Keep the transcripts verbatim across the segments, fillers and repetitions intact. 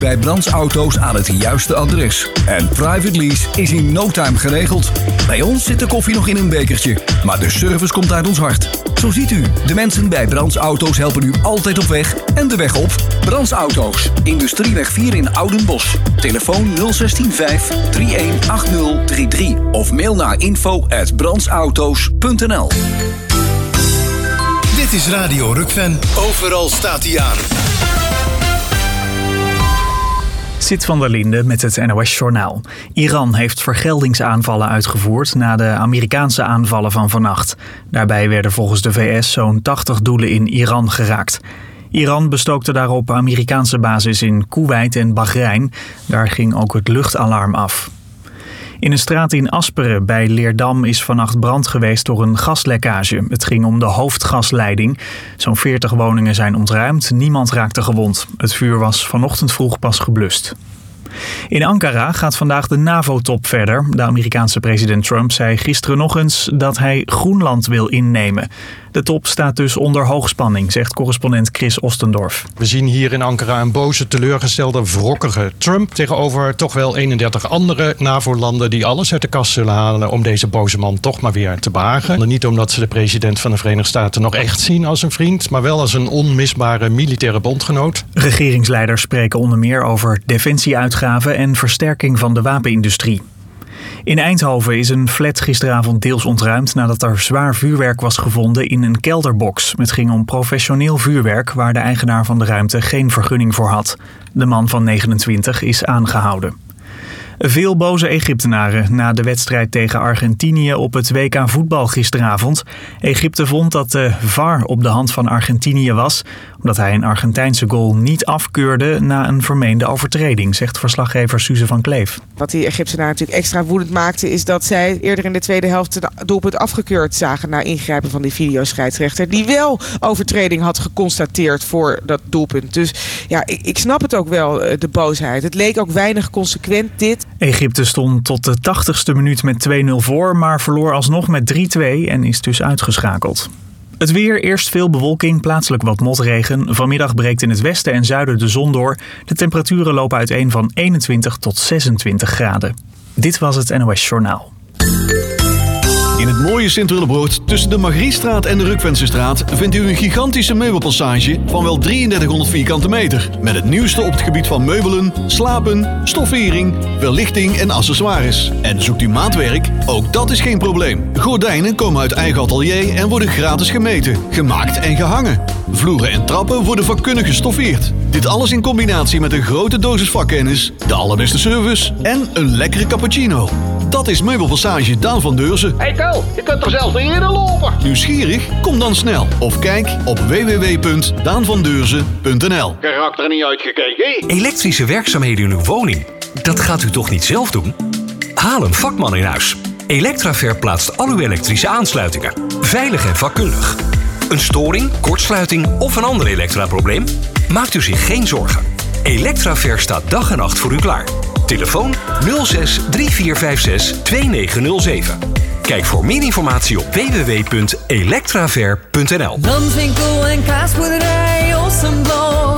Bij Brands Auto's aan het juiste adres. En private lease is in no time geregeld. Bij ons zit de koffie nog in een bekertje, maar de service komt uit ons hart. Zo ziet u, de mensen bij Brands Auto's helpen u altijd op weg en de weg op. Brands Auto's, Industrieweg vier in Oudenbosch. Telefoon nul zes vijf drie een acht nul drie drie of mail naar info at brandsauto's punt n l. Dit is Radio Rukven. Overal staat hij aan. Sit van der Linde met het N O S-journaal. Iran heeft vergeldingsaanvallen uitgevoerd na de Amerikaanse aanvallen van vannacht. Daarbij werden volgens de V S zo'n tachtig doelen in Iran geraakt. Iran bestookte daarop Amerikaanse bases in Koeweit en Bahrein. Daar ging ook het luchtalarm af. In een straat in Asperen bij Leerdam is vannacht brand geweest door een gaslekkage. Het ging om de hoofdgasleiding. Zo'n veertig woningen zijn ontruimd, niemand raakte gewond. Het vuur was vanochtend vroeg pas geblust. In Ankara gaat vandaag de NAVO-top verder. De Amerikaanse president Trump zei gisteren nog eens dat hij Groenland wil innemen. De top staat dus onder hoogspanning, zegt correspondent Chris Ostendorf. We zien hier in Ankara een boze, teleurgestelde, wrokkige Trump tegenover toch wel eenendertig andere NAVO-landen die alles uit de kast zullen halen om deze boze man toch maar weer te behagen. Niet omdat ze de president van de Verenigde Staten nog echt zien als een vriend, maar wel als een onmisbare militaire bondgenoot. Regeringsleiders spreken onder meer over defensieuitgaven en versterking van de wapenindustrie. In Eindhoven is een flat gisteravond deels ontruimd nadat er zwaar vuurwerk was gevonden in een kelderbox. Het ging om professioneel vuurwerk waar de eigenaar van de ruimte geen vergunning voor had. De man van negenentwintig is aangehouden. Veel boze Egyptenaren na de wedstrijd tegen Argentinië op het W K voetbal gisteravond. Egypte vond dat de V A R op de hand van Argentinië was, omdat hij een Argentijnse goal niet afkeurde na een vermeende overtreding, zegt verslaggever Suze van Kleef. Wat die Egyptenaren natuurlijk extra woedend maakte is dat zij eerder in de tweede helft het doelpunt afgekeurd zagen na ingrijpen van die videoscheidsrechter, die wel overtreding had geconstateerd voor dat doelpunt. Dus ja, ik, ik snap het ook wel, de boosheid. Het leek ook weinig consequent dit. Egypte stond tot de tachtigste minuut met twee nul voor, maar verloor alsnog met drie twee en is dus uitgeschakeld. Het weer, eerst veel bewolking, plaatselijk wat motregen. Vanmiddag breekt in het westen en zuiden de zon door. De temperaturen lopen uiteen van eenentwintig tot zesentwintig graden. Dit was het N O S Journaal. In het mooie Sint-Willebroord tussen de Margriestraat en de Rukvensestraat vindt u een gigantische meubelpassage van wel drieëndertighonderd vierkante meter. Met het nieuwste op het gebied van meubelen, slapen, stoffering, verlichting en accessoires. En zoekt u maatwerk? Ook dat is geen probleem. Gordijnen komen uit eigen atelier en worden gratis gemeten, gemaakt en gehangen. Vloeren en trappen worden vakkundig gestoffeerd. Dit alles in combinatie met een grote dosis vakkennis, de allerbeste service en een lekkere cappuccino. Dat is Meubelpassage Daan van Deurzen. Hey Tel, je kunt er zelfs niet eerder lopen. Nieuwsgierig? Kom dan snel. Of kijk op w w w punt daan van deurzen punt n l. Karakter niet uitgekeken. Elektrische werkzaamheden in uw woning. Dat gaat u toch niet zelf doen? Haal een vakman in huis. Electraver plaatst al uw elektrische aansluitingen. Veilig en vakkundig. Een storing, kortsluiting of een ander elektraprobleem? Maakt u zich geen zorgen. Electraver staat dag en nacht voor u klaar. Telefoon nul zes drie vier vijf zes twee negen nul zeven. Kijk voor meer informatie op w w w punt electraver punt n l. Landwinkel en kaasboerderij Ossenblok.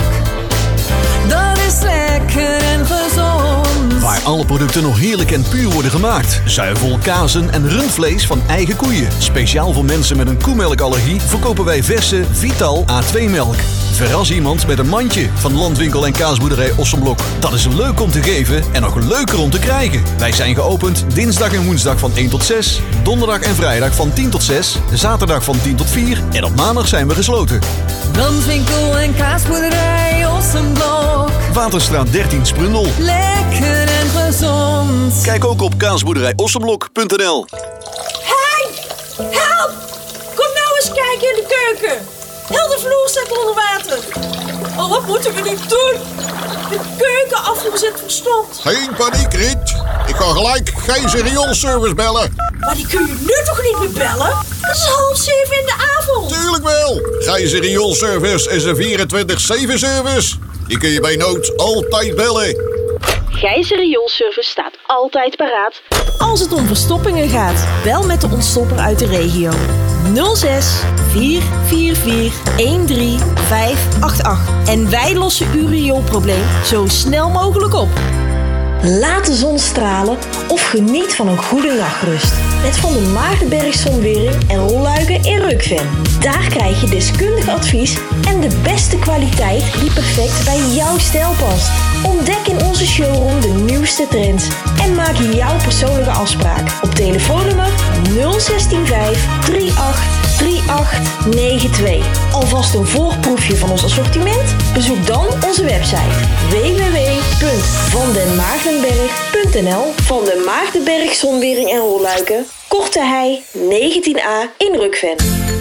Dat is lekker en gezond. Waar alle producten nog heerlijk en puur worden gemaakt. Zuivel, kazen en rundvlees van eigen koeien. Speciaal voor mensen met een koemelkallergie verkopen wij verse Vital A twee melk. Verras iemand met een mandje van Landwinkel en kaasboerderij Ossenblok. Dat is leuk om te geven en nog leuker om te krijgen. Wij zijn geopend dinsdag en woensdag van één tot zes. Donderdag en vrijdag van tien tot zes. Zaterdag van tien tot vier. En op maandag zijn we gesloten. Landwinkel en kaasboerderij Ossenblok. Waterstraat dertien Sprundel. Lekker en gezond. Kijk ook op kaasboerderij ossenblok punt n l. Hey! Help! Kom nou eens kijken in de keuken. Heel de vloer staat onder water. Oh, wat moeten we nu doen? De keukenafvoer zit verstomd. Geen paniek, Riet. Ik ga gelijk Gijs rioolservice bellen. Maar die kun je nu toch niet meer bellen? Het is half zeven in de avond. Tuurlijk wel. Gijs rioolservice is een vierentwintig zeven service. Die kun je bij nood altijd bellen. Gijs rioolservice staat altijd paraat. Als het om verstoppingen gaat, bel met de ontstopper uit de regio. nul zes vier vier vier een drie vijf acht acht. En wij lossen uw rioolprobleem zo snel mogelijk op. Laat de zon stralen of geniet van een goede nachtrust. Met Van der Maagdenberg Zonwering en Rolluiken in Rukven. Daar krijg je deskundig advies en de beste kwaliteit die perfect bij jouw stijl past. Ontdek in onze showroom de nieuwste trends en maak jouw persoonlijke afspraak op telefoonnummer nul een zes vijf drie acht drie acht negen twee. Alvast een voorproefje van ons assortiment? Bezoek dan onze website w w w punt van den maagdenberg punt n l. Van den Maagdenberg Zonwering en Rolluiken, Korte Hei negentien A in Rukven.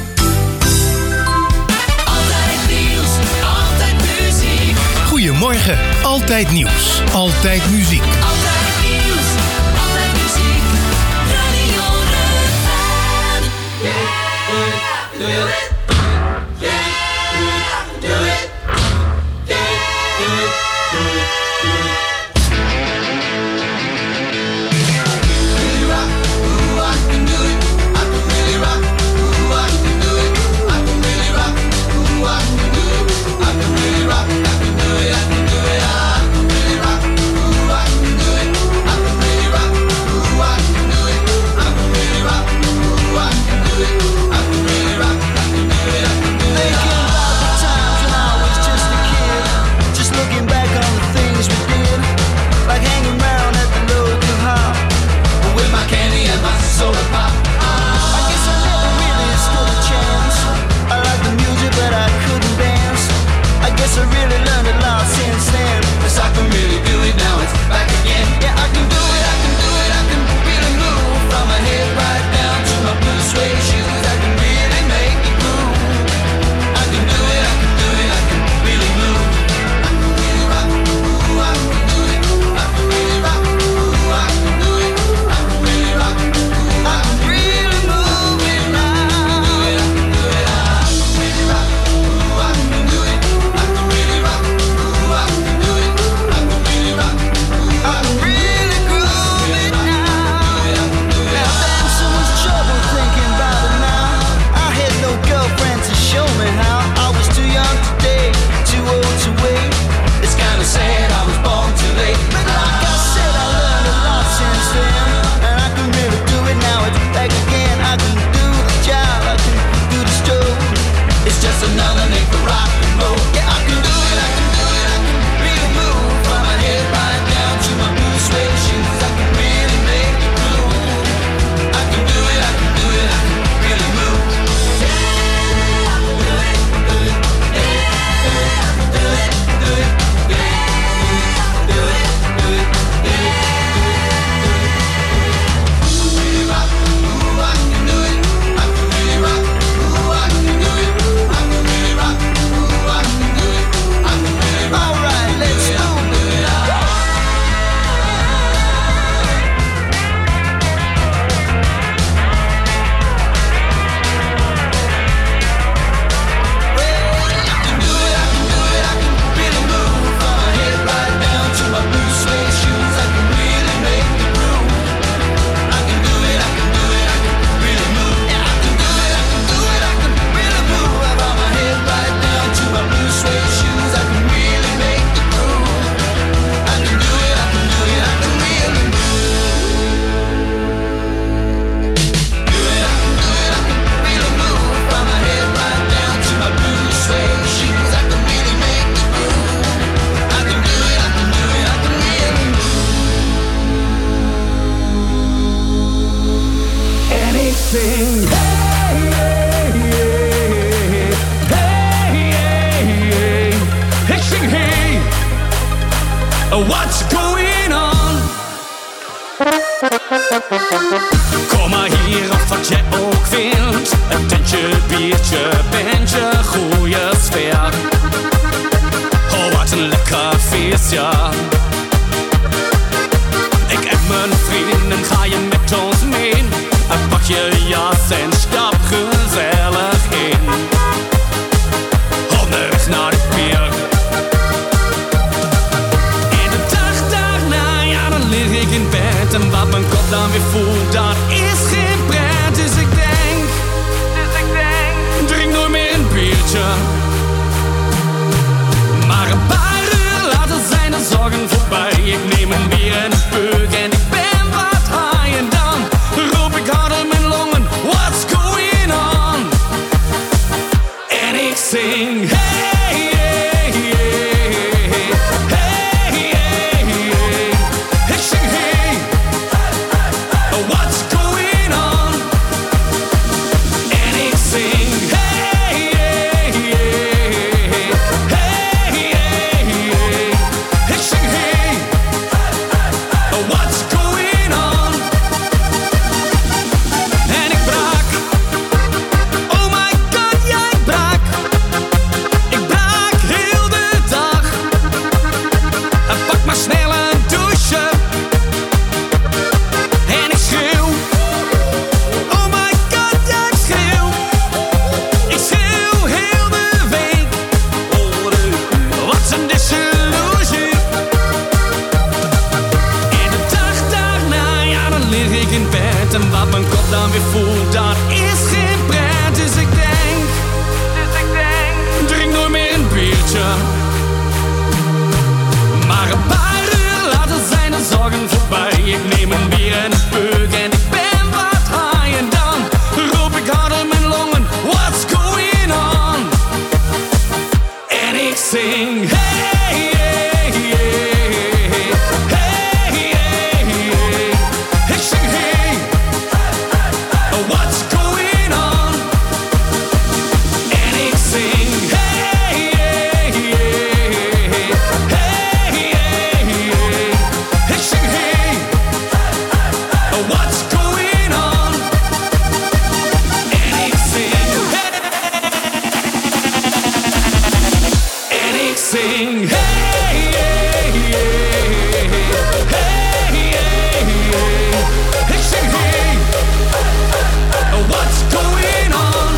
Goedemorgen, altijd nieuws, altijd muziek. Altijd nieuws, altijd muziek. Radio Rukven. Yeah, do it. Yeah, do it. Yeah, do it. Really rock, ooh, I can do it. I can really rock, ooh, I can do it. I can really rock, ooh, I can do it. I can really rock, I can do it, I can do it. I can really rock, ooh, I can do it. I can really rock, ooh, I can do it. I can really rock, ooh, I can do it. I can really rock, I can do it, I can do it. Thinking about the times when I was just a kid, just looking back on the things we did, like hanging around at the local hop with my candy and my soda pop. I guess I never really stood a chance. I liked the music but I couldn't dance. I guess I really learned a lot since then. 'Cause I can really do it now, it's back again. Yeah, I can do it, I can do it, I can really move from my head right down to my blue suede shoes. I can really make it move. I can do it, I can do it, I can really move. I can really rock, ooh, I can do it. I can really rock, ooh, I can do it. I can really rock, ooh, I can really move it now. I can do it, I can really rock, ooh, I can do it. I can really rock, ooh, I can do it. I can really rock, ooh, I can really groove it now. Now there's so much trouble thinking about it now. I had no girlfriend to show me how. I was too young to date, too old to wait. It's kinda sad I was born too late. But like I said, I learned a lot since then, and I can really do it now. It's back again. I can do the job, I can do the stroke. It's just another name for rock and roll. Yeah, I can do it, I can do it, I can really move from my head right down to my blue suede shoes. I can really make it move. I can do it, I can do it, I can really move. Yeah, I can do it, do it. Yeah, I can do it, do it. Yeah, do it, do it. Yeah, really rock, ooh, I can do it. I can really rock, ooh, I can do it. I can really rock, ooh, I can do it. I can really rock. All right, let's go. Anything. Hey, hey, hey, hey, hey, hey, sing hey. What's going on? Kom maar hier af wat jij ook vindt. Een tentje, biertje, bandje, goeie sfeer. Oh, wat een lekker feest, ja. Ik en mijn vrienden, ga je met ons mee? Pak je jas en stap gezellig in. Onderweg naar de pier. En de dag daarna, ja dan lig ik in bed. En wat mijn kop dan weer voelt, dat is geen pret. Dus ik denk, dus ik voorbij. Ik neem een bier en een peuk en ik ben wat high. En dan roep ik hard op mijn longen, what's going on? En ik zing, hey, hey, hey, hey, hey, hey. Ik zing, hey, what's going on? En ik zing, hey, hey, hey, hey, hey, hey. Ik zing, hey, what's going on? En ik braak, oh my god, ja ik braak. Ik braak heel de dag. En pak maar snel een douche. En ik schreeuw, oh my god, ja ik schreeuw. Ik schreeuw heel de week. Wat een disillusie. En de dag daarna, ja dan lig ik in bed. En wat mijn kop dan weer voelt, dat is geen pret. Dus ik denk, dus ik denk, drink nooit meer een biertje. Maar een paar uur later zijn de zorgen voorbij. Ik neem een bier en een peuk en ik ben wat high. En dan roep ik hard op mijn longen, what's going on? En ik zing, hey, hey, hey, hey, hey, hey. Ik zing, hey, what's going on? En ik zing, hey, hey, hey, hey, hey, hey. Ik zing, hey, what's going on? En ik zing, hey, en ik zing, hey, hey, hey, hey, hey, hey. Ik zing, hey, what's going on?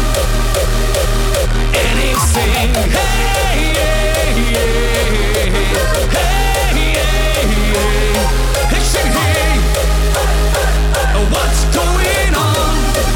En ik zing, hey, hey, hey, hey, hey, hey. Ik zing, hey, what's going on?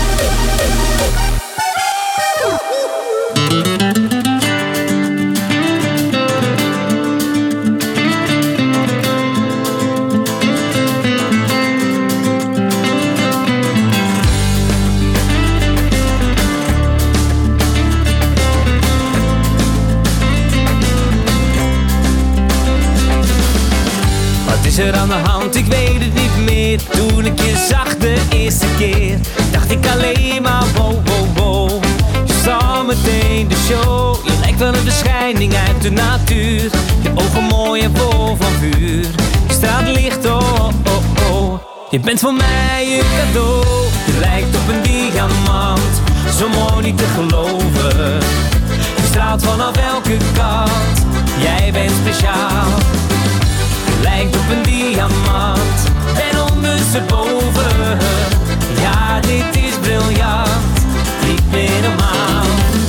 Wat is er aan de hand? Ik weet het niet meer. Toen ik je zag de eerste keer, dacht ik alleen maar wow, wow, wow. Je zag meteen de show. Je lijkt wel een verschijning uit de natuur. Je ogen mooi en vol van vuur. Je straalt licht, oh, oh, oh. Je bent voor mij een cadeau. Je lijkt op een diamant, zo mooi niet te geloven. Je straalt vanaf elke kant. Jij bent speciaal. Je lijkt op een diamant en ondersteboven. Ja, dit is briljant, niet meer normaal.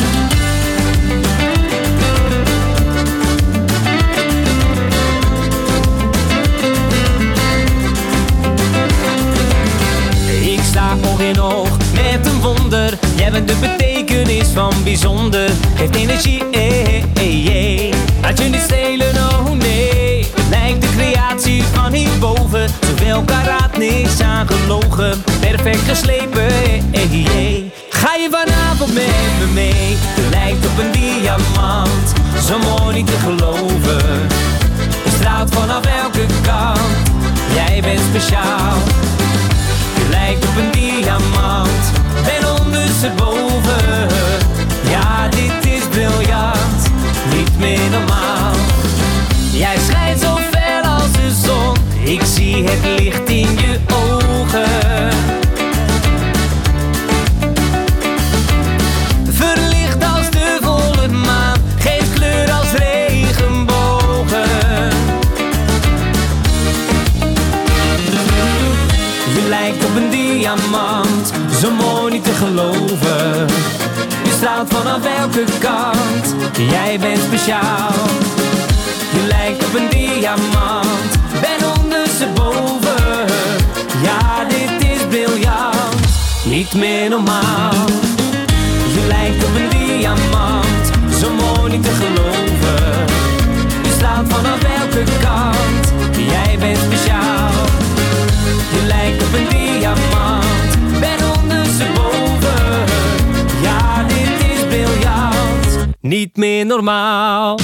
Ik sta oog in oog met een wonder. Jij bent de betekenis van bijzonder. Geeft energie, eh, eh, eh. Laat je niet stelen, oh nee. Het lijkt de creatie van hierboven. Zowel karaat, niks aan gelogen. Perfect geslepen, eh, eh, eh. Ga je vanavond met me mee? Je lijkt op een diamant, zo mooi niet te geloven. Je straalt vanaf elke kant. Jij bent speciaal. Je lijkt op een diamant en ondersteboven. Ja, dit is briljant, niet meer normaal. Jij schijnt zo fel als de zon. Ik zie het licht in je ogen. Verlicht als de volle maan, geeft kleur als regenbogen. Je lijkt op een diamant, zo mooi niet te geloven. Je straalt vanaf elke kant, jij bent speciaal. Je lijkt op een diamant, ben ondersteboven. Ja, dit is briljant, niet meer normaal. Je lijkt op een diamant, zo mooi niet te geloven. Je straalt vanaf elke kant, jij meer normaal.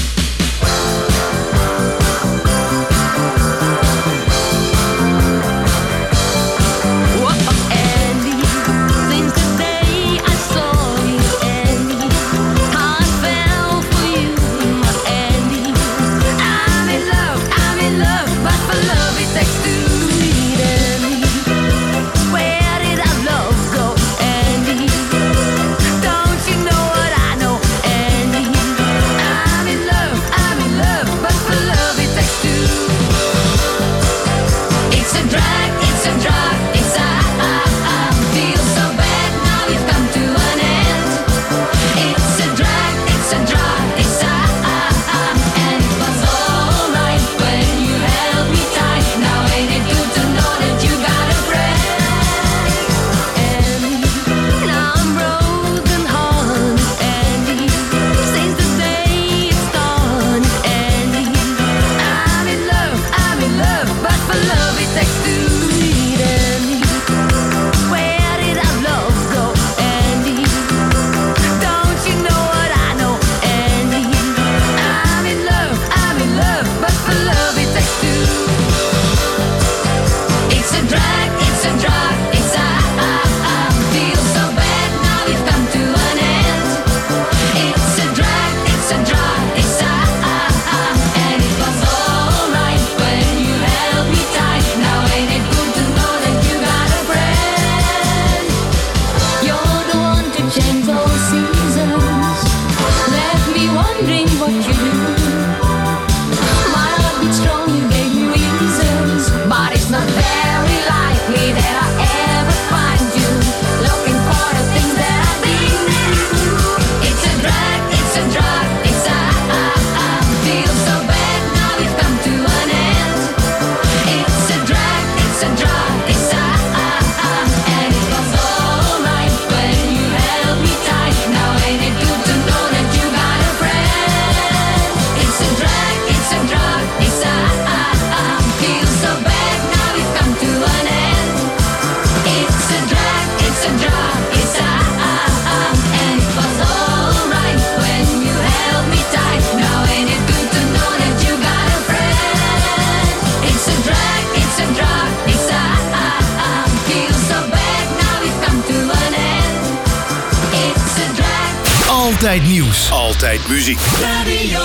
Altijd nieuws. Altijd muziek. Radio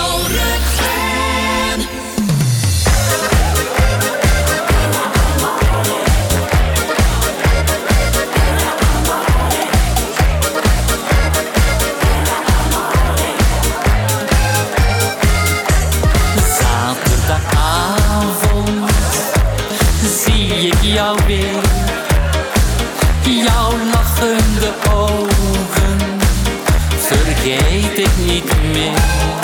Rukven. Zaterdagavond zie ik jou weer. Jouw lachende ogen vergeet ik niet meer.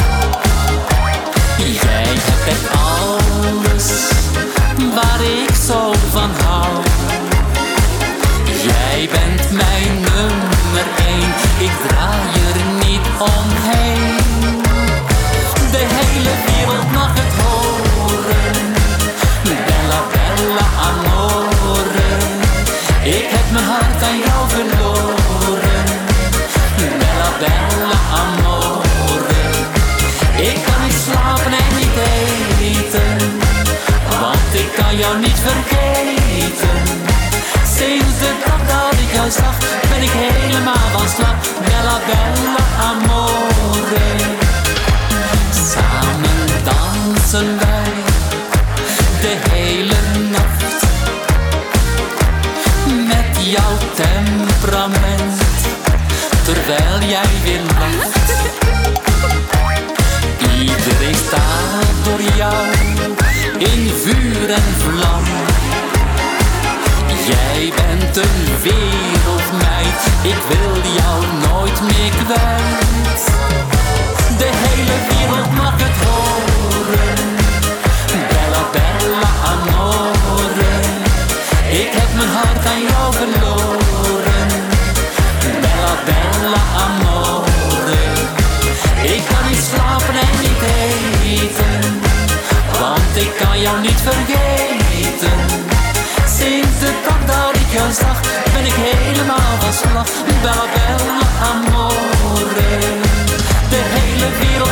Jij hebt echt alles waar ik zo van hou. Jij bent mijn nummer één, ik draai er niet omheen. De hele wereld mag het horen. Bella, bella, amore. Ik heb mijn hart aan jou verloren. Bella, bella, amore. Ik kan niet slapen en niet eten, want ik kan jou niet vergeten. Sinds de dag dat ik jou zag, ben ik helemaal van slag. Bella, bella, amore. Samen dansen wij de hele nacht. Met jouw temperament, terwijl jij weer lacht. Iedereen staat door jou in vuur en vlam. Jij bent een wereldmeid, ik wil jou nooit meer kwijt. De hele wereld mag het horen. Bella, bella, amore. Ik heb mijn hart aan jou verloren. Bella, bella, amore. Ik kan niet slapen en niet eten, want ik kan jou niet vergeten. Sinds de dag dat ik jou zag, ben ik helemaal van slag. Bella, bella, amore. De hele wereld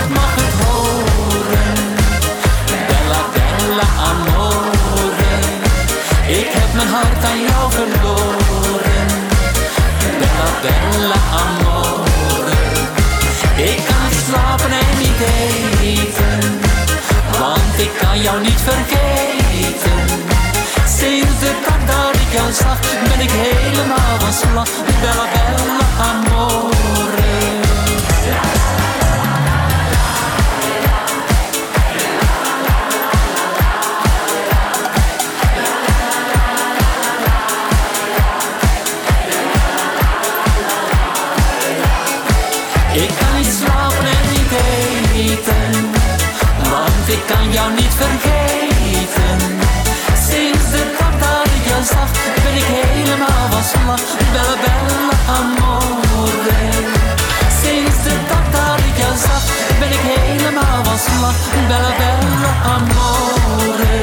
hart aan jou verloren. Bella, bella amore. Ik kan niet slapen en niet eten, want ik kan jou niet vergeten. Sinds de dag dat ik jou zag, ben ik helemaal van slag. Bella, bella amore. Ik kan niet slapen en niet eten, want ik kan jou niet vergeten. Sinds de dag dat ik jou zag, ben ik helemaal van slag. Bella, bella amore. Sinds de dag dat ik jou zag, ben ik helemaal van slag. Bella, bella amore.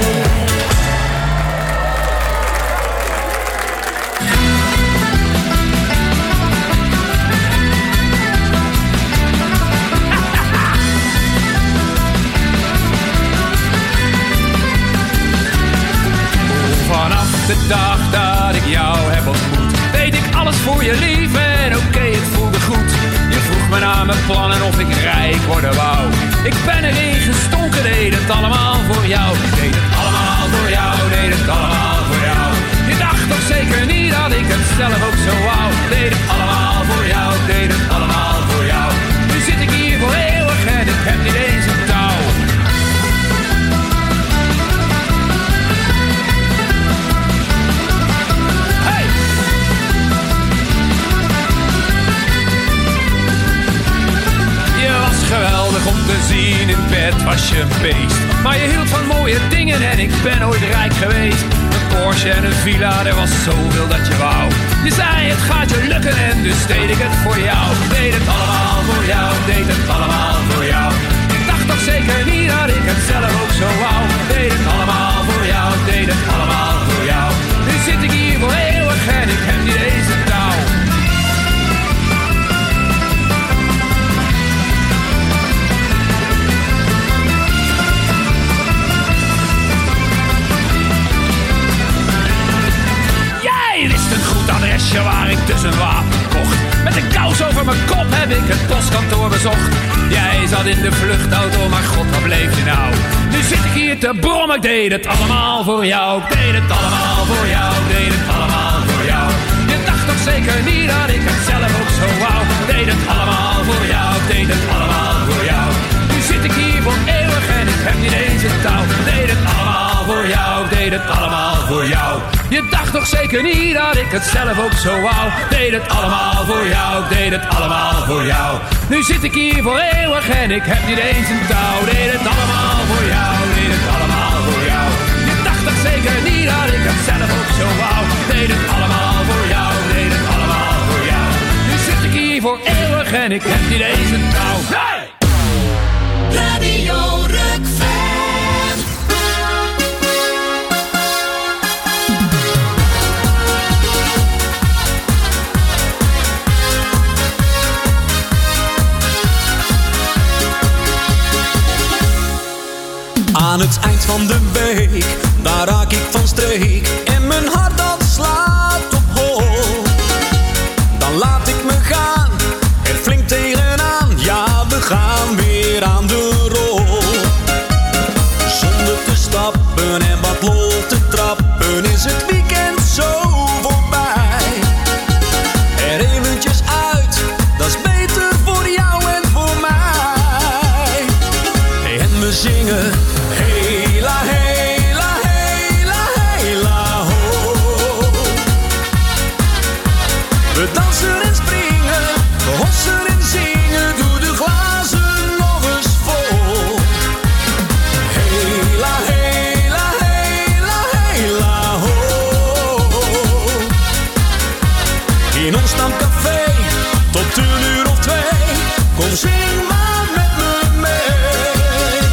Vanaf de dag dat ik jou heb ontmoet, deed ik alles voor je lief en oké, okay, het voelde goed. Je vroeg me naar mijn plannen of ik rijk worden wou. Ik ben erin gestonken, deed het allemaal voor jou. Ik deed het allemaal voor jou, deed het allemaal voor jou. Je dacht toch zeker niet dat ik het zelf ook zo wou. Deed het allemaal voor jou, deed het allemaal voor jou. Nu zit ik hier voor eeuwig en ik heb niet eens een touw. Geweldig om te zien, in bed was je een beest. Maar je hield van mooie dingen en ik ben ooit rijk geweest. Een Porsche en een villa, er was zoveel dat je wou. Je zei het gaat je lukken en dus deed ik het voor jou. Deed het allemaal voor jou, deed het allemaal voor jou. Ik dacht toch zeker niet dat ik het zelf ook zo wou. Deed het allemaal voor jou, deed het allemaal voor jou. Nu zit ik hier voor eeuwig en ik heb niet eens een touw. Een goed adresje waar ik dus een wapen kocht. Met een kous over mijn kop heb ik het postkantoor bezocht. Jij zat in de vluchtauto, maar god, waar bleef je nou? Nu zit ik hier te brommen, ik deed het allemaal voor jou. Ik deed het allemaal voor jou, ik deed het allemaal voor jou. Je dacht toch zeker niet dat ik het zelf ook zo wou. Ik deed het allemaal voor jou, ik deed het allemaal voor jou. Nu zit ik hier voor eeuwig en ik heb niet eens een touw. Ik deed het allemaal voor jou, ik deed het allemaal voor jou. Je dacht toch zeker niet dat ik het zelf ook zo wou. Deed het allemaal voor jou, ik deed het allemaal voor jou. Nu zit ik hier voor eeuwig en ik heb niet eens een touw. Deed het allemaal voor jou, deed het allemaal voor jou. Je dacht toch zeker niet dat ik het zelf ook zo wou. Deed het allemaal voor jou, deed het allemaal voor jou. Nu zit ik hier voor eeuwig en ik heb niet eens een touw. Hey! Radio Rukven. Aan het eind van de week, daar raak ik van streek en mijn hart dat slaat op hol. Dan laat ik me gaan, er flink tegenaan, ja we gaan weer aan de rol. Zonder te stappen en wat lol te trappen is het weekend zo voorbij. Er eventjes uit, dat is beter voor jou en voor mij. En we zingen hela, hela, hela, hela, ho. We dansen en springen, we hossen en zingen, doe de glazen nog eens vol. Hela, hela, hela, hela, ho. In ons stamcafé, tot een uur of twee, kom zing maar met me mee.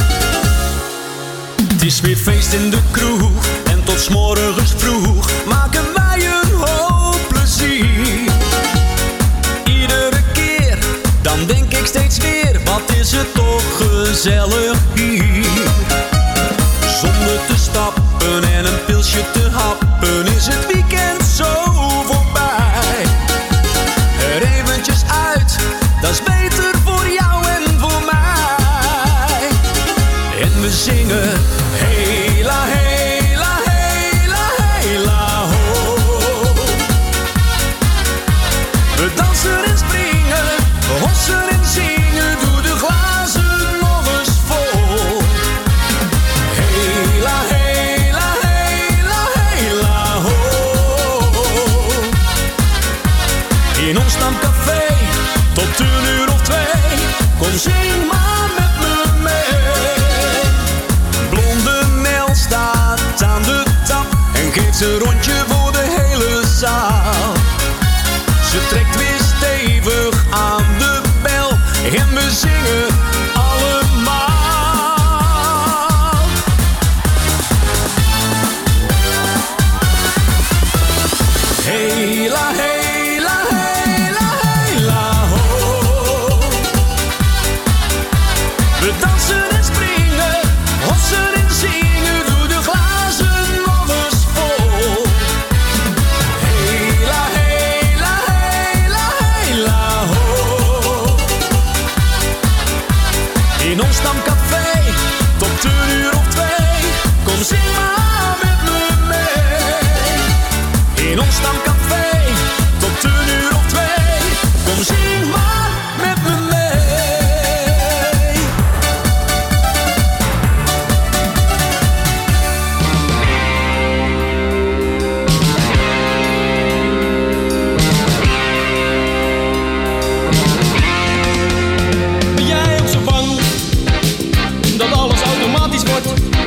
Het is weer feest in de kroeg en tot 's morgens vroeg maken wij een hoop plezier. Iedere keer, dan denk ik steeds weer, wat is het toch gezellig hier. Zonder te stappen en een pilsje te happen, is het weekend zo voorbij. Er eventjes uit, dat is beter voor jou en voor mij. En we zingen hela, hela, hela, hela ho. We dansen en springen, hossen en zingen, doe de glazen nog eens vol. Hela, hela, hela, hela ho. In ons stamcafé, tot een uur of twee, kom zing maar met me mee. Blonde Nel staat aan de tap en geeft een rondje voor de hele zaal. Ze trekt weer stevig aan de bel en we zingen allemaal. Hela, hela, hela, hela ho. We dansen en springen, hossen en zingen, doe de glazen nog eens vol. Hela, hela, hela, hela ho. In ons stamcafé, tot een uur of twee, kom zing maar met me mee. In ons stamcafé, tot een uur of twee, kom zing maar met me mee. Ben jij ook zo bang dat alles automatisch wordt?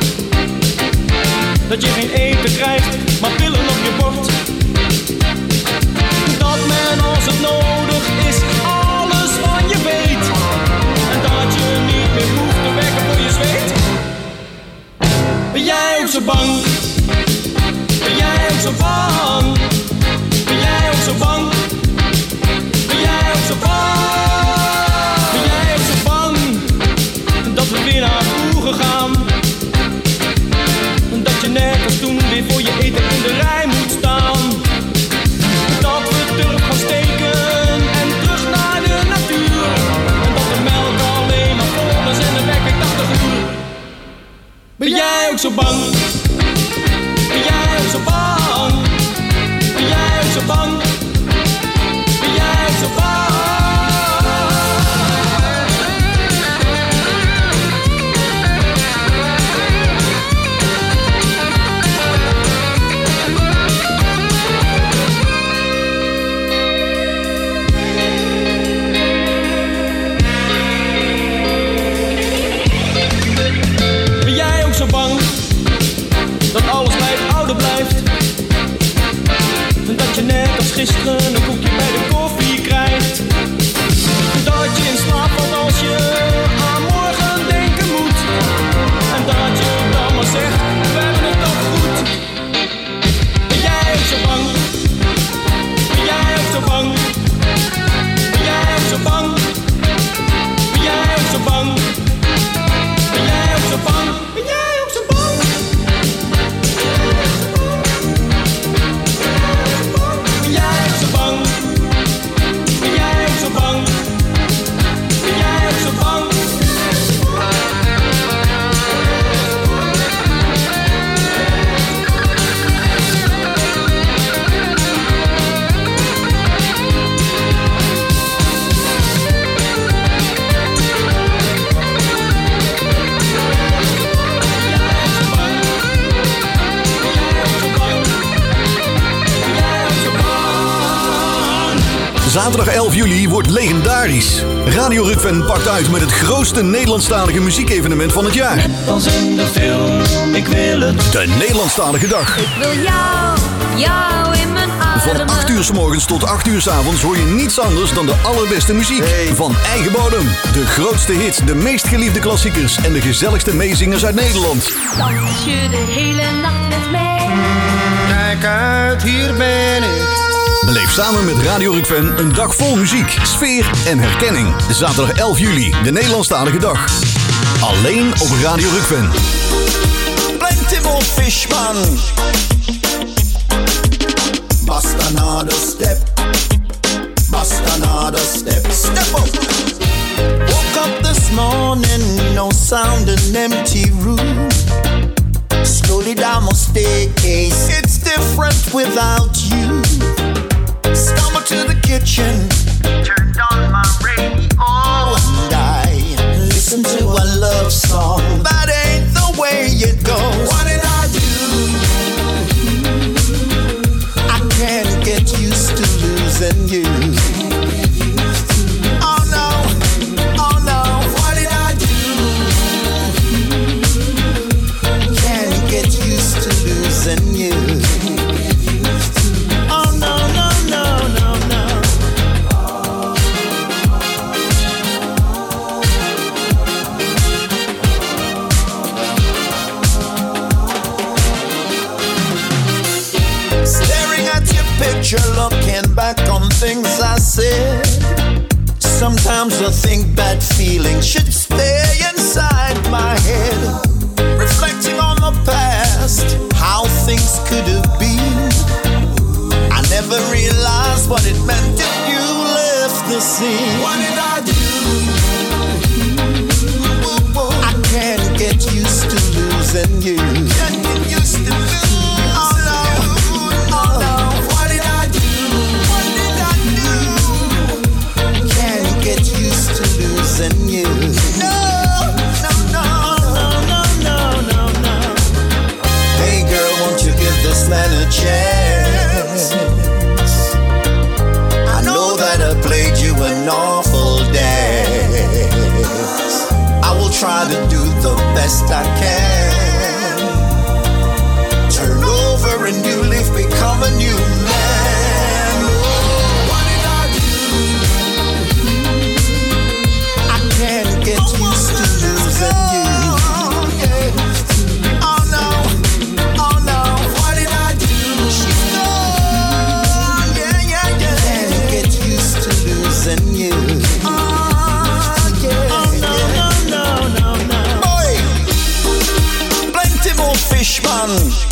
Dat je geen eten krijgt, maar pillen op je bord? Dat men als het nodig is alles van je weet, en dat je niet meer hoeft te werken voor je zweet? Ben jij ook zo bang? Ben jij ook zo bang? Ben jij ook zo bang? Ben jij ook zo bang? Ben jij ook zo bang dat we weer naar vroeger gaan? Dat je net als toen weer voor je eten in de rij moet staan? Dat we terug gaan steken en terug naar de natuur, en dat de melk alleen maar vol is en de wekker tachtig uur. Ben jij ook zo bang? Ben jij ook zo bang? Ben jij ook zo bang? Ben jij ook zo bang? Ben jij ook zo bang dat alles bij het oude blijft? En dat je net als gisteren een koekje bij de koffie krijgt? Dat je in slaap valt als je aan morgen denken moet, en dat je dan maar zegt, we hebben het toch goed. Ben jij ook zo bang? Ben jij ook zo bang? Ben jij ook zo bang? Ben jij ook zo bang? Ben jij ook zo bang? Ben jij ook zo bang? Ben jij ook zo bang? Ben jij ook zo bang? Ben jij ook zo bang? Zaterdag elf juli wordt legendarisch. Radio Rukven pakt uit met het grootste Nederlandstalige muziekevenement van het jaar. Net als in de film, ik wil het. De Nederlandstalige Dag. Ik wil jou, jou in mijn armen. Van acht uur 's morgens tot acht uur 's avonds hoor je niets anders dan de allerbeste muziek. Van eigen bodem. De grootste hits, de meest geliefde klassiekers en de gezelligste meezingers uit Nederland. Dans je de hele nacht met mij. Kijk uit, hier ben ik. Beleef samen met Radio Rukven een dag vol muziek, sfeer en herkenning. Zaterdag elf juli, de Nederlandstalige dag. Alleen op Radio Rukven. Plenty old fishman. Bust another step. Bust another step. Step up. Woke up this morning, no sound, an empty room. Slowly down my staircase, it's different without you. Stumble to the kitchen, turned on my radio, and I listen to a love song. That ain't the way it goes. What did I do? I can't get used to losing you. Oh no, oh no, what did I do? Can't get used to losing you. Oh no, no, no, no, no. Staring at your picture, looking back on things I said. Sometimes I think bad feelings should stay inside my head. Reflecting on the past, how things could have been. I never realized what it meant if you left the scene. What did I do? I can't get used to losing you. Can't get used to losing you. Oh no, oh no. What did I do? What did I do? Can't get used to losing you. No, no, no, no, no, no, no. Hey girl, won't you give this man a chance? I know that I played you an awful dance. I will try to do the best I can. Turn over a new leaf, become a new man. What did I do? I can't get used to losing you. Oh no, oh no, what did I do? She's gone, yeah, yeah, yeah. Can't get used to losing you. Oh yeah, oh no, no, no, no, no. Boy, plenty more fishman.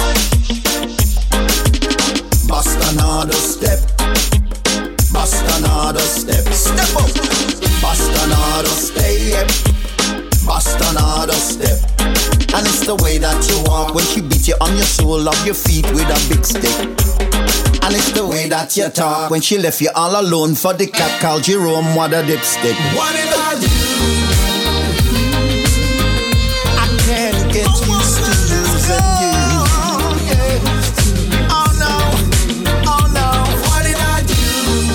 Bust another step. Bust another step. Step up. Bust another step. Bust another step. And it's the way that you walk when she beat you on your sole of your feet with a big stick. And it's the way that you talk when she left you all alone for the cat called Jerome with a dipstick. What did I do? I can't get used to losing you. Oh no, oh no, what did I do?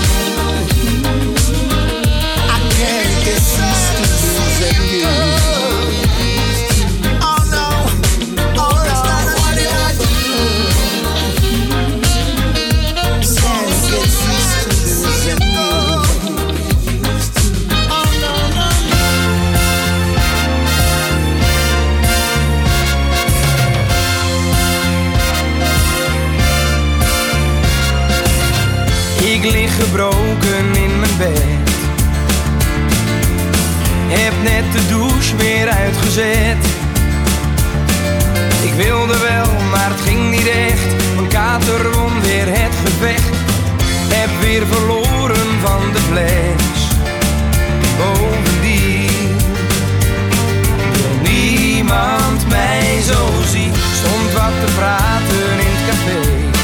I can't get used to losing you. Oh no, oh no, what did I do? Can't get used to losing you. Oh no, no, no. Ik lig gebroken in mijn bed. Heb net de douche weer uitgezet. Ik wilde wel, maar het ging niet echt. Mijn kater won weer het gevecht. Heb weer verloren van de fles. Bovendien wil niemand mij zo zien. Stond wat te praten in het café.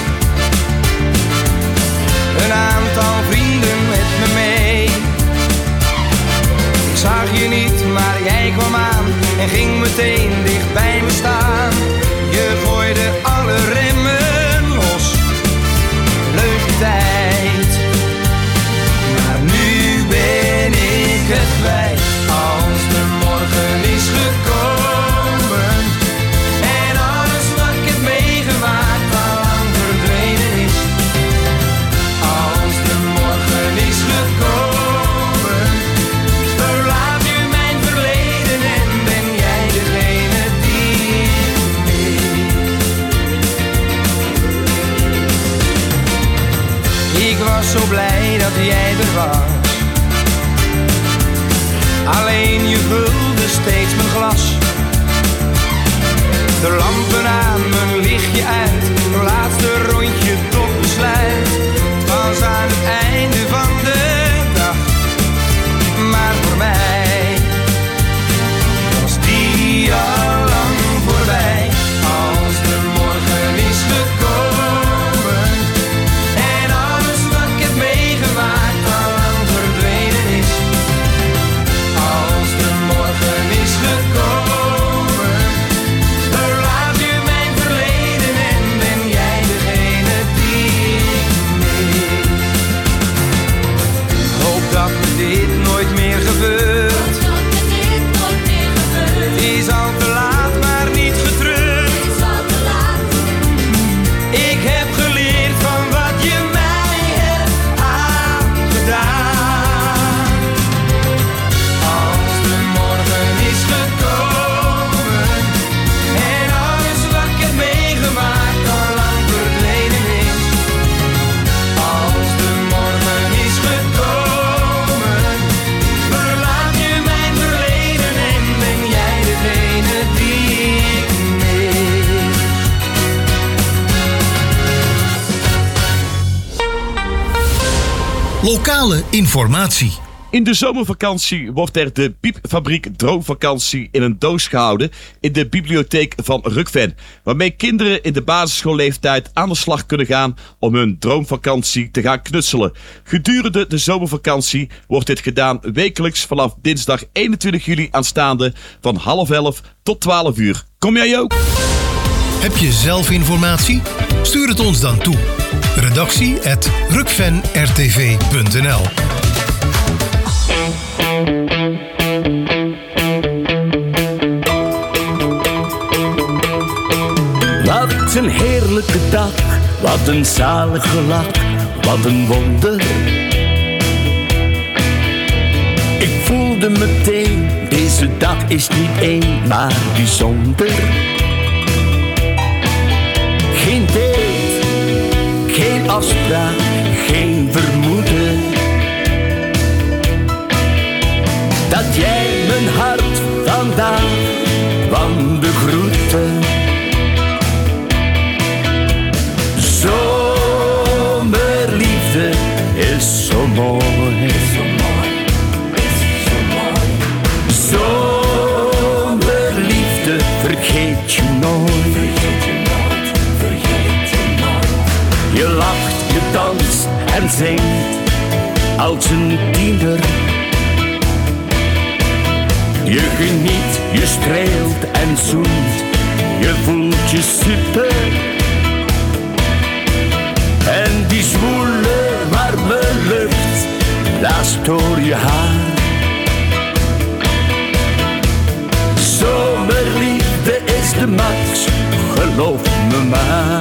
Een aantal vrienden met me mee. Ik zag je niet, maar jij kwam aan en ging meteen dicht bij me staan. Je gooide alle remmen los. Leuke tijd. Maar nu ben ik het kwijt. Als de morgen is gekomen en alles wat ik heb meegemaakt al lang verdwenen is. Als de morgen is gekomen, verlaat je mijn verleden en ben jij degene die ik mis. Ik was zo blij dat jij er was. Alleen je vulde steeds mijn glas. De lampen aan Lokale informatie. In de zomervakantie wordt er de Piepfabriek Droomvakantie in een doos gehouden in de bibliotheek van Rukven. Waarmee kinderen in de basisschoolleeftijd aan de slag kunnen gaan om hun droomvakantie te gaan knutselen. Gedurende de zomervakantie wordt dit gedaan wekelijks vanaf dinsdag eenentwintig juli aanstaande van half elf tot twaalf uur. Kom jij ook? Heb je zelf informatie? Stuur het ons dan toe. Redactie at rukven r t v punt n l. Wat een heerlijke dag, wat een zalige lach, wat een wonder. Ik voelde meteen, deze dag is niet één, maar bijzonder. Geen date, geen afspraak, geen vermoeden. Dat jij mijn hart vandaag kwam begroeten. Zomerliefde is zo mooi. Zomerliefde vergeet je nooit. Je lacht, je danst en zingt als een tiener. Je geniet, je streelt en zoent, je voelt je super. En die zwoele, warme lucht blaast door je haar. Zomerliefde is de max, geloof me maar.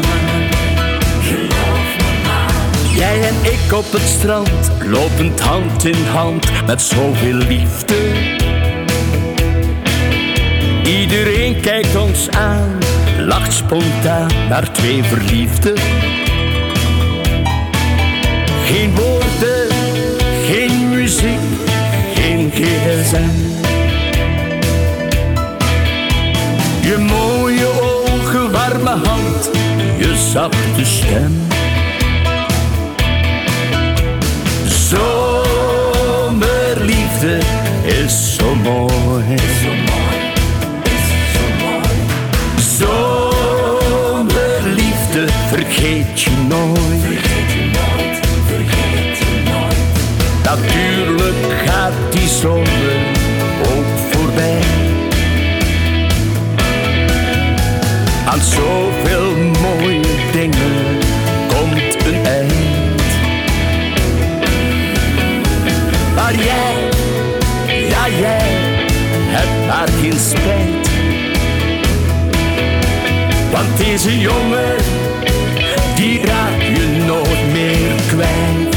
Jij en ik op het strand, lopend hand in hand met zoveel liefde. Iedereen kijkt ons aan, lacht spontaan naar twee verliefden. Geen woorden, geen muziek, geen G S M. Je mooie ogen, warme hand, je zachte stem. Zomerliefde is zo mooi. Zomerliefde vergeet je nooit. Natuurlijk gaat die zomer ook voorbij. Aan zoveel mooie dingen komt een eind. Maar jij, ja jij, hebt maar geen spijt. Want deze jongen, die raak je nooit meer kwijt.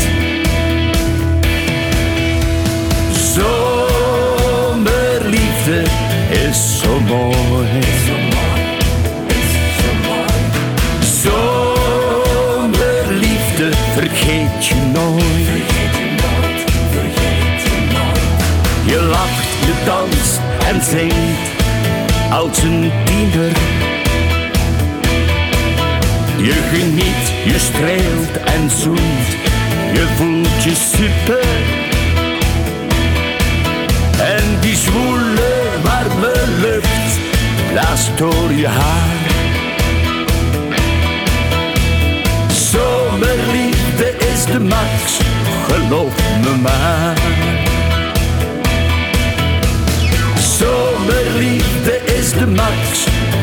Zomerliefde is zo mooi. Zomerliefde vergeet je nooit. Je lacht, je danst en zingt als een tiener. Je geniet, je streelt en zoent, je voelt je super. En die zwoele, warme lucht blaast door je haar. Zomerliefde is de max, geloof me maar. Zomerliefde is de max.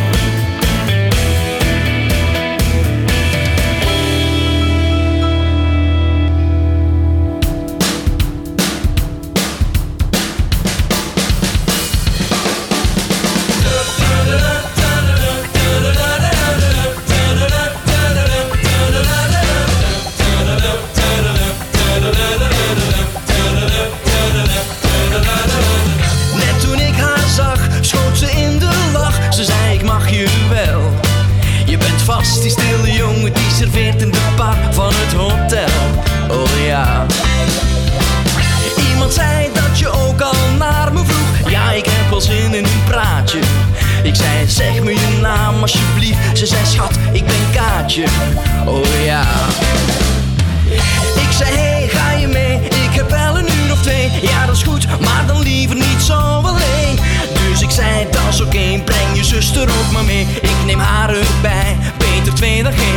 Die stille jongen die serveert in de bar van het hotel. Oh ja. Iemand zei dat je ook al naar me vroeg. Ja, ik heb wel zin in een praatje. Ik zei, zeg me je naam alsjeblieft. Ze zei, schat, ik ben Kaatje. Oh ja. Ik zei, hey, ga je mee liever niet zo alleen. Dus ik zei, dat is oké, okay, breng je zuster ook maar mee. Ik neem haar erbij, beter twee dan geen.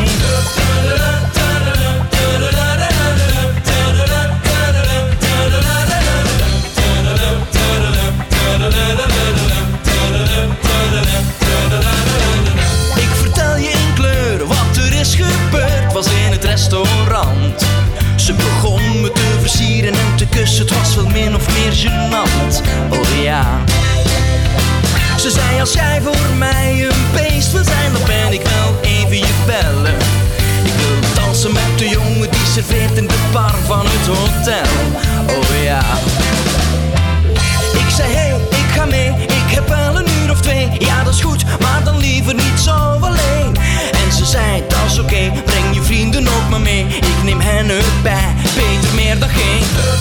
Ik vertel je in kleur wat er is gebeurd, was in het restaurant. Ze begon me te versieren en te kussen, het was wel min of meer gênant. Oh ja. Ze zei, als jij voor mij een beest wil zijn, dan ben ik wel even je bellen. Ik wil dansen met de jongen die serveert in de bar van het hotel. Oh ja. Ik zei, hey, ik ga mee, ik heb wel een uur of twee. Ja, dat is goed, maar dan liever niet zo alleen. En ze zei, dat is oké, okay, breng je vrienden ook maar mee. Ik neem hen erbij, beter meer dan geen.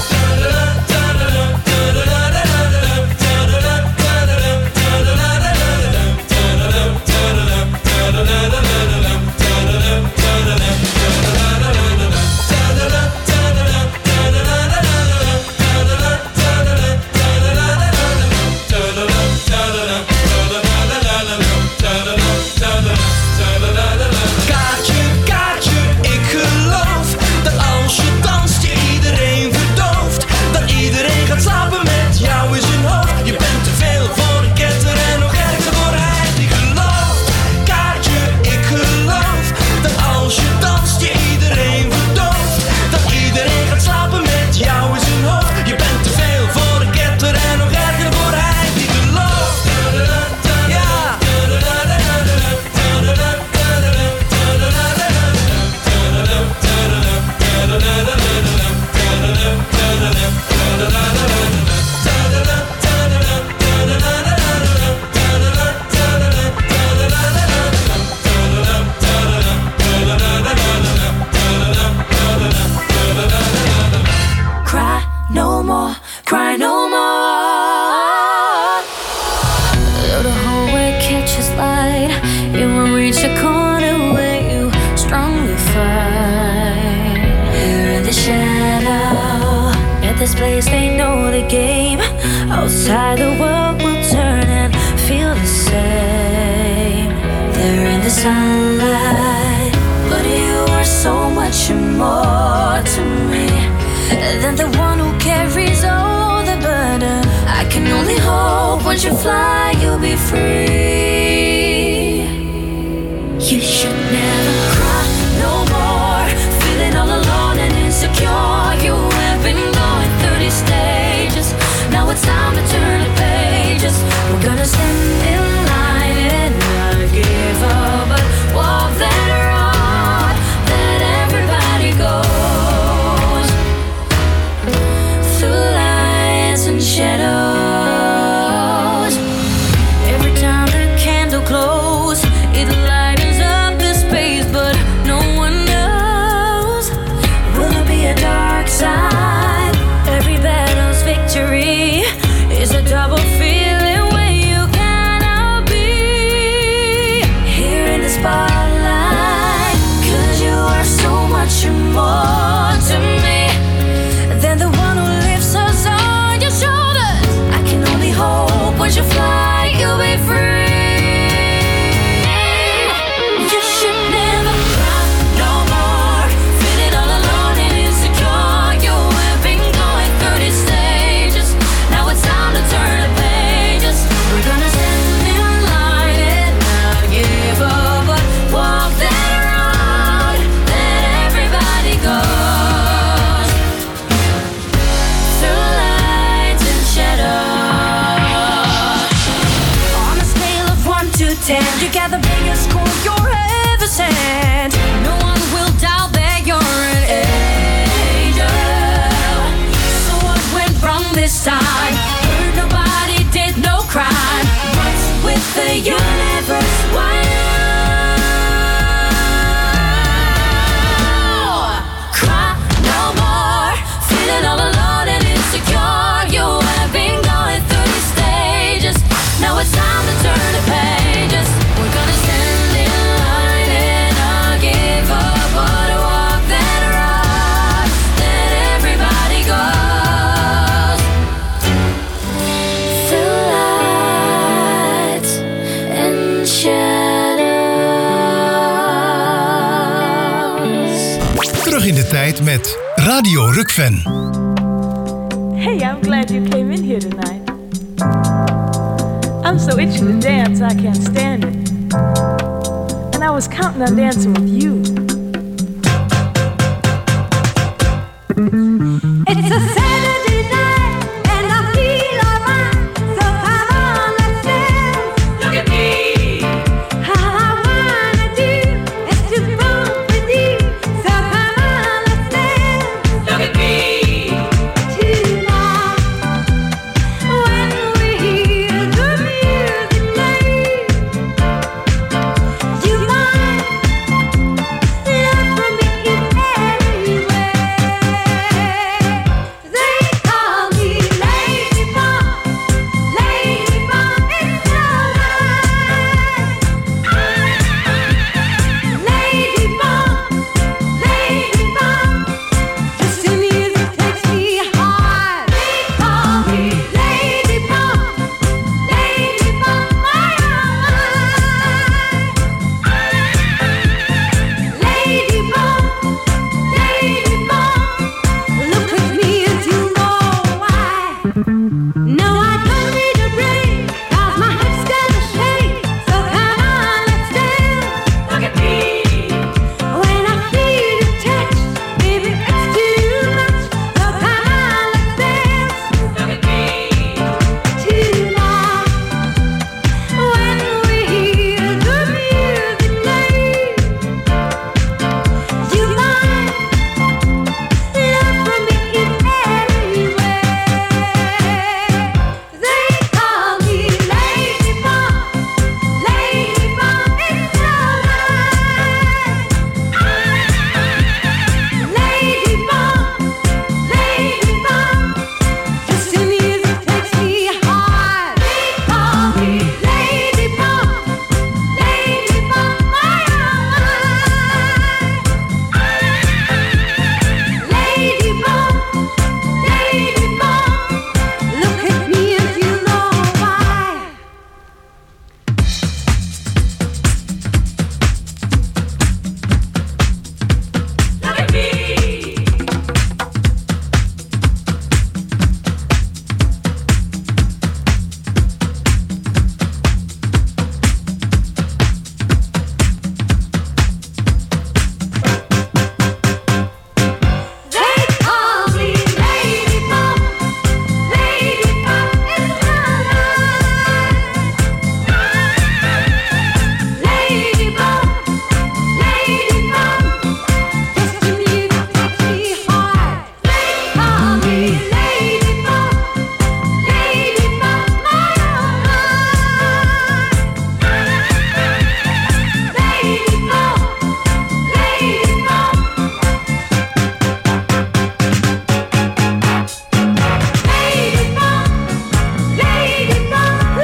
Outside the world will turn and feel the same. They're in the sunlight, but you are so much more to me than the one who carries all the burden. I can only hope once you fly you'll be free. You should never cry no more, feeling all alone and insecure. You have been going through these stages. Now it's time to turn the pages. We're gonna stand in line and not give up, but walk that road that everybody goes. Through lights and shadows. Every time terug in de tijd met Radio Rukven. Hey, I'm glad you came in here tonight. I'm so itchy to dance, I can't stand it. And I was counting on dancing with you. It's a Saturday night and I feel alright. So come on, let's dance. Look at me. All I wanna do is to bump with you. So come on, let's dance. Look at me. Tonight, when we hear the music play, you might love for me in any way. They call me Lady Bomb, Lady Bomb, it's alright. Lady Bomb, Lady Bomb, just the music takes me hard. They call me Lady Bomb, Lady Bomb, my Lady Bomb, Lady Bomb, look at me and you know why. No, I don't need a break, 'cause my hips gonna shake. So come on, let's dance. Look at me. When I feel your touch, baby, it's too much. So come on, let's dance. Look at me. Tonight, when we hear the music play, you might love for me in any way. They call me Lady Bomb, Lady Bomb, it's alright. Lady Bomb, Lady Bomb, just the music takes me hard. They call me Lady Bomb, Lady Bomb, my Lady Bomb, Lady Bomb, look at me and you know why. Look at me. They call me Lady Bomb, Lady Bomb, it's alright. Lady Bomb, Lady Bomb, just the music takes me hard. They call me Lady Bomb, Lady Bomb, my Lady Bomb, Lady Bomb. Lady Bomb, Lady Bomb,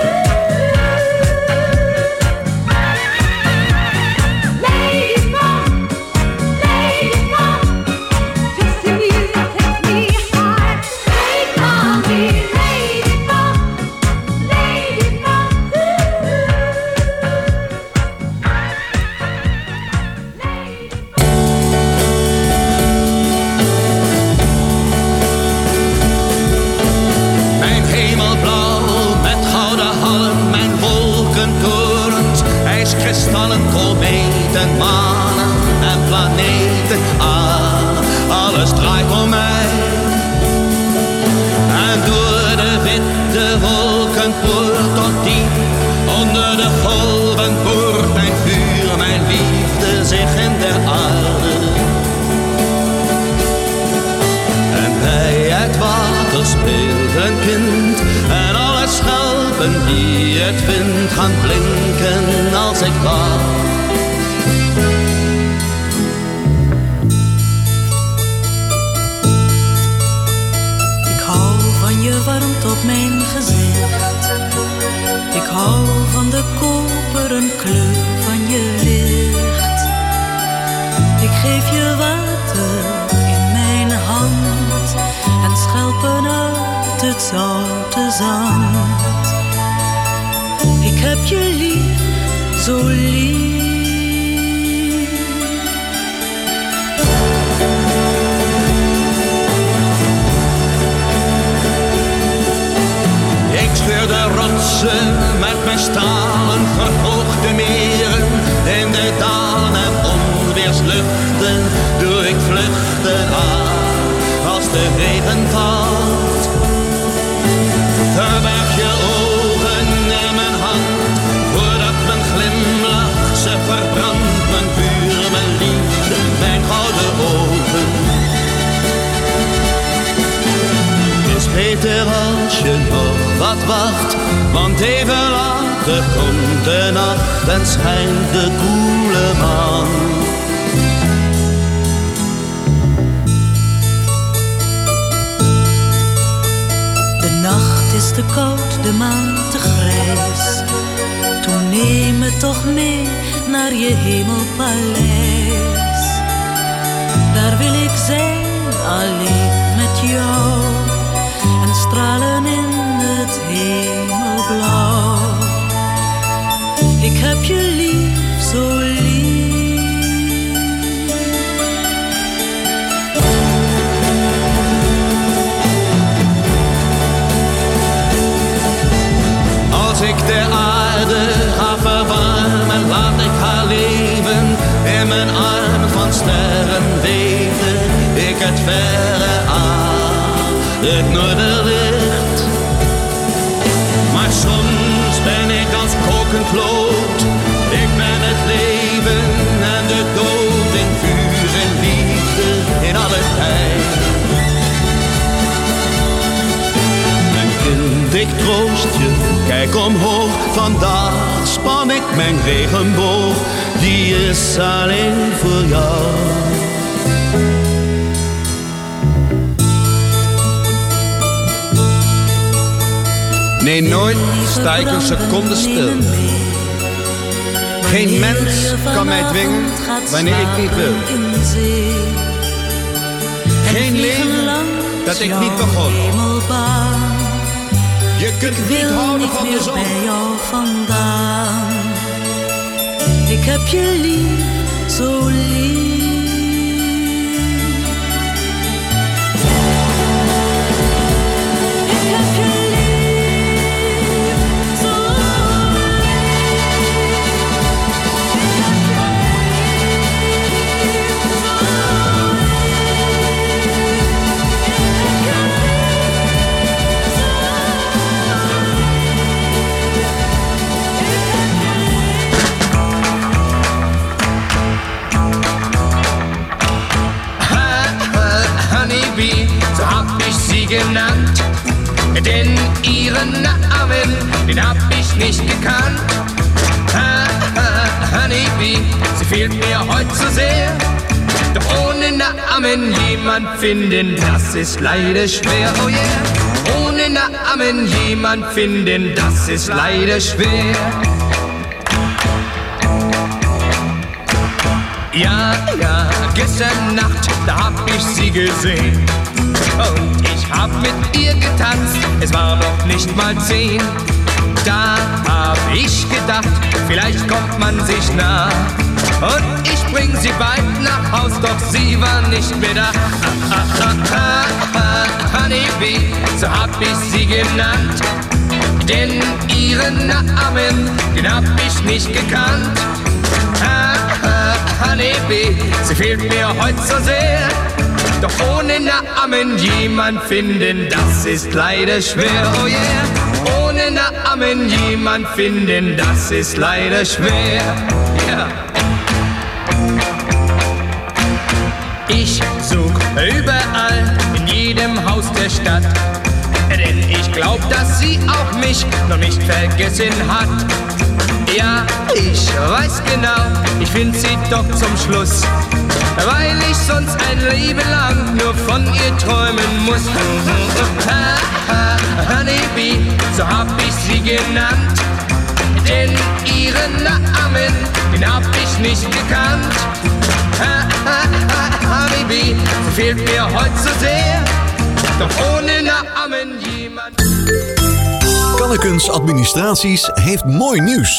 Lady Bomb, Lady Bomb, just the music takes me hard. They call me Lady Bomb, Lady Bomb. Mijn hemelblauw met gouden halm, mijn wolkentorens, ijskristallen, kometen, manen en planeten. Ah, alles draait om mij. En door de witte wolken poort tot diep, onder de golven boort mijn vuur, mijn liefde zich in de aarde. En bij het water speelt een kind, en alle schelpen die het vindt gaan blinken als ik wacht. Ik hou van je warmte op mijn gezicht. Ik hou van de koperen kleur van je licht. Ik geef je water in mijn hand en schelpen uit het zoute zand. Ik heb je lief, zo lief. vluchten, doe ik vluchten aan als de regen valt. Verberg je ogen in mijn hand, voordat mijn glimlach ze verbrandt. Mijn vuur, mijn liefde, mijn gouden ogen. Het is beter als je nog wat wacht, want even later komt de nacht en schijnt de koele maan. De nacht is te koud, de maan te grijs. Toen neem me toch mee naar je hemelpaleis. Daar wil ik zijn, alleen met jou. En stralen in het hemelblauw. Ik heb je lief, zo lief. Als ik de aarde ga verwarmen, laat ik haar leven. In mijn armen van sterren weten ik het verre aan, het noorderlicht. Maar soms ben ik als kokend lood. Ik ben het leven en de dood in vuur en liefde in alle tijd. Mijn kind, ik troost je, kijk omhoog. Vandaag span ik mijn regenboog, die is alleen voor jou. Nee, nooit sta ik een seconde stil. Geen mens kan mij dwingen wanneer ik niet wil. Geen leven dat ik niet begon. Je kunt niet houden van de zon. Bij jou vandaan. Ik heb je lief, zo lief. So hab ich sie genannt, denn ihren Namen, den hab ich nicht gekannt. Ha, ha, Honeybee, sie fehlt mir heute so sehr, doch ohne Namen jemand finden, das ist leider schwer, oh yeah. Ohne Namen jemand finden, das ist leider schwer. Ja, ja, gestern Nacht, da hab ich sie gesehen. Und ich hab mit ihr getanzt, es war noch nicht mal zehn. Da hab ich gedacht, vielleicht kommt man sich nah. Und ich bring sie bald nach Haus, doch sie war nicht mehr da. Ah, ah, ah, ah, ah, Honeybee, so hab ich sie genannt. Denn ihren Namen, den hab ich nicht gekannt. Ah, ah, Honeybee, sie fehlt mir heute so sehr. Doch ohne Namen jemand finden, das ist leider schwer, oh yeah. Ohne Namen jemand finden, das ist leider schwer, ja. Ich such überall, in jedem Haus der Stadt, denn ich glaub, dass sie auch mich noch nicht vergessen hat. Ja, ich weiß genau, ich find sie doch zum Schluss, weil ich sonst ein Leben lang nur von ihr träumen muss. Ha, ha, Honeybee, so hab ich sie genannt, denn ihren Namen, den hab ich nicht gekannt. Ha, ha, ha, Honeybee, sie fehlt mir heute so sehr, doch ohne Namen jemand. Kannekens Administraties heeft mooi nieuws.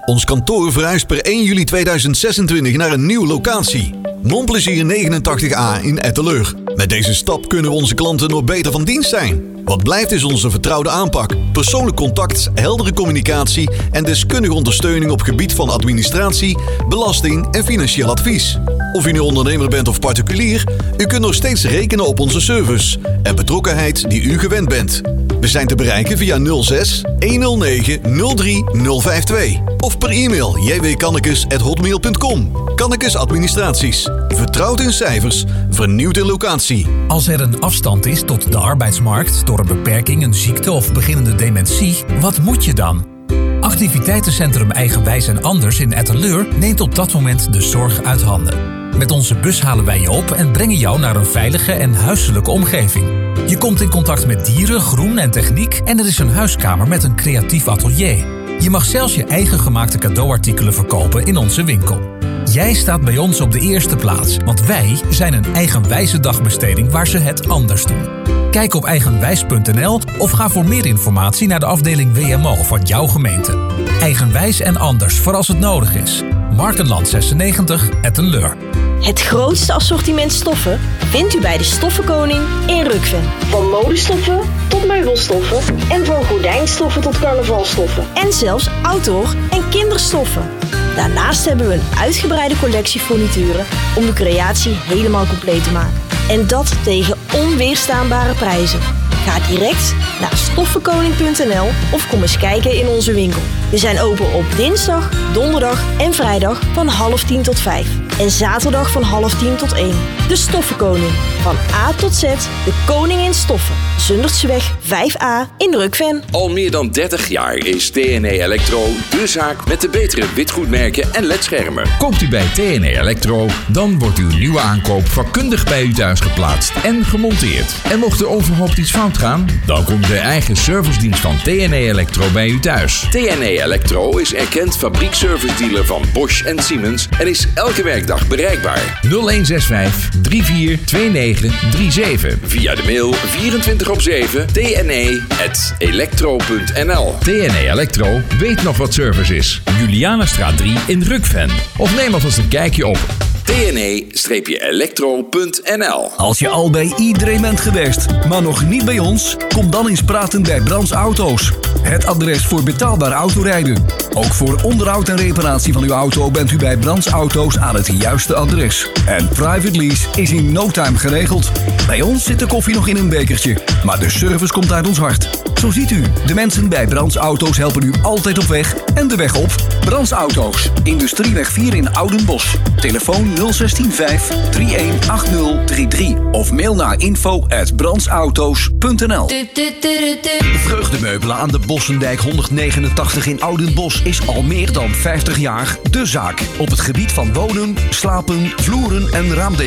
Ons kantoor verhuist per één juli tweeduizend zesentwintig naar een nieuwe locatie. Montplezier negenentachtig A in Etteleur. Met deze stap kunnen we onze klanten nog beter van dienst zijn. Wat blijft is onze vertrouwde aanpak, persoonlijk contact, heldere communicatie en deskundige ondersteuning op gebied van administratie, belasting en financieel advies. Of u nu ondernemer bent of particulier, u kunt nog steeds rekenen op onze service en betrokkenheid die u gewend bent. We zijn te bereiken via nul zes honderdnegen nul drie nul vijf twee of per e-mail j w kannekes at hotmail punt com. Kannekes Administraties. Vertrouwd in cijfers, vernieuwd in locatie. Als er een afstand is tot de arbeidsmarkt door een beperking, een ziekte of beginnende dementie, wat moet je dan? Activiteitencentrum Eigenwijs en Anders in Etteleur neemt op dat moment de zorg uit handen. Met onze bus halen wij je op en brengen jou naar een veilige en huiselijke omgeving. Je komt in contact met dieren, groen en techniek en er is een huiskamer met een creatief atelier. Je mag zelfs je eigen gemaakte cadeauartikelen verkopen in onze winkel. Jij staat bij ons op de eerste plaats, want wij zijn een eigenwijze dagbesteding waar ze het anders doen. Kijk op eigenwijs punt n l of ga voor meer informatie naar de afdeling W M O van jouw gemeente. Eigenwijs en Anders voor als het nodig is. Markenland zesennegentig, Etteleur. Het grootste assortiment stoffen vindt u bij de Stoffenkoning in Rukven. Van modestoffen tot meubelstoffen en van gordijnstoffen tot carnavalstoffen. En zelfs outdoor- en kinderstoffen. Daarnaast hebben we een uitgebreide collectie furnituren om de creatie helemaal compleet te maken. En dat tegen onweerstaanbare prijzen. Ga direct naar stoffenkoning punt n l of kom eens kijken in onze winkel. We zijn open op dinsdag, donderdag en vrijdag van half tien tot vijf. En zaterdag van half tien tot één. De Stoffenkoning. Van A tot Z, de koning in stoffen. Zundertseweg vijf A in Rukven. Al meer dan dertig jaar is T N E Electro de zaak met de betere witgoedmerken en ledschermen. Koopt u bij T N E Electro, dan wordt uw nieuwe aankoop vakkundig bij u thuis geplaatst en gemonteerd. En mocht er onverhoopt iets fout gaan, dan komt de eigen servicedienst van T N E Electro bij u thuis. T N E Electro is erkend fabriekservice dealer van Bosch en Siemens en is elke werkdag bereikbaar. nul een zes vijf drie vier twee negen drie zeven. Via de mail vierentwintig op zeven t n e at electro punt n l. T N E Electro weet nog wat service is. Julianastraat drie in Rukven. Of neem alvast een kijkje op t n e electro punt n l. Als je al bij iedereen bent geweest, maar nog niet bij ons, kom dan eens praten bij Brands Auto's. Het adres voor betaalbaar autorijden. Ook voor onderhoud en reparatie van uw auto bent u bij Brands Auto's aan het juiste adres. En private lease is in no time geregeld. Bij ons zit de koffie nog in een bekertje, maar de service komt uit ons hart. Zo ziet u, de mensen bij Brands Auto's helpen u altijd op weg en de weg op. Brands Auto's, Industrieweg vier in Oudenbosch. Telefoon nul zes vijf drie een acht nul drie drie of mail naar info at brandsauto's punt n l. Vreugdemeubelen aan de Bossendijk honderdnegenentachtig in Oudenbosch is al meer dan vijftig jaar de zaak. Op het gebied van wonen, slapen, vloeren en raamdecor